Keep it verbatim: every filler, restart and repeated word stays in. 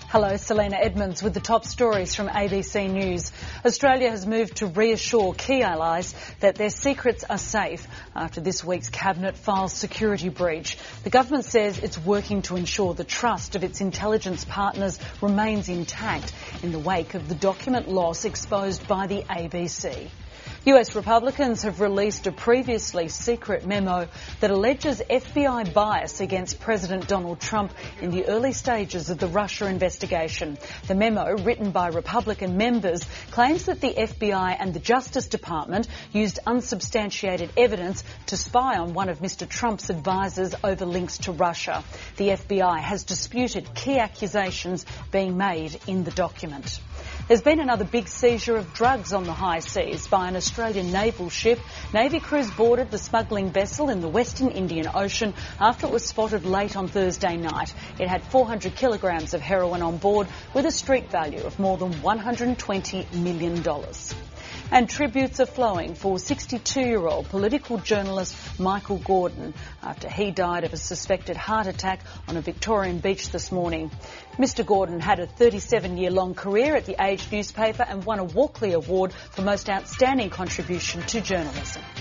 Hello, Selena Edmonds with the top stories from A B C News. Australia has moved to reassure key allies that their secrets are safe after this week's Cabinet files security breach. The government says it's working to ensure the trust of its intelligence partners remains intact in the wake of the document loss exposed by the A B C. U S Republicans have released a previously secret memo that alleges F B I bias against President Donald Trump in the early stages of the Russia investigation. The memo, written by Republican members, claims that the F B I and the Justice Department used unsubstantiated evidence to spy on one of Mister Trump's advisers over links to Russia. The F B I has disputed key accusations being made in the document. There's been another big seizure of drugs on the high seas by an Australian naval ship. Navy crews boarded the smuggling vessel in the Western Indian Ocean after it was spotted late on Thursday night. It had four hundred kilograms of heroin on board with a street value of more than one hundred twenty million dollars. And tributes are flowing for sixty-two-year-old political journalist Michael Gordon after he died of a suspected heart attack on a Victorian beach this morning. Mister Gordon had a thirty-seven-year-long career at the Age newspaper and won a Walkley Award for most outstanding contribution to journalism.